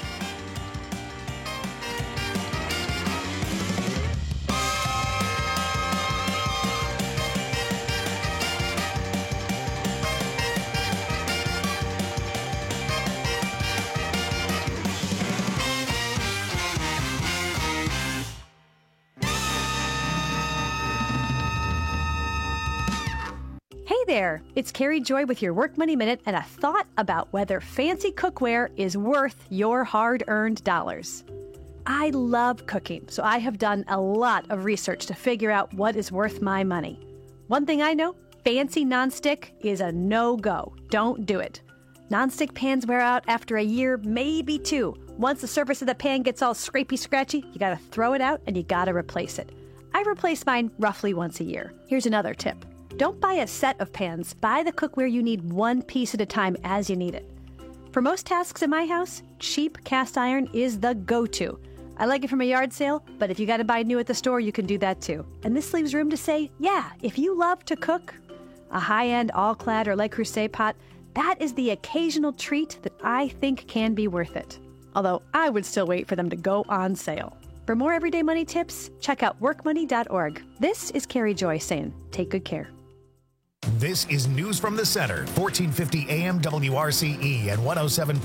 There, it's Carrie Joy with your Work Money Minute and a thought about whether fancy cookware is worth your hard-earned dollars. I love cooking, so I have done a lot of research to figure out what is worth my money. One thing I know, fancy nonstick is a no-go. Don't do it. Nonstick pans wear out after a year, maybe two. Once the surface of the pan gets all scrapey-scratchy, you gotta throw it out and you gotta replace it. I replace mine roughly once a year. Here's another tip. Don't buy a set of pans. Buy the cookware you need one piece at a time as you need it. For most tasks in my house, cheap cast iron is the go-to. I like it from a yard sale, but if you got to buy new at the store, you can do that too. And this leaves room to say, yeah, if you love to cook, a high-end all-clad or Le Creuset pot, that is the occasional treat that I think can be worth it. Although I would still wait for them to go on sale. For more everyday money tips, check out workmoney.org. This is Carrie Joy saying, take good care. This is News from the Center, 1450 AM WRCE and 107.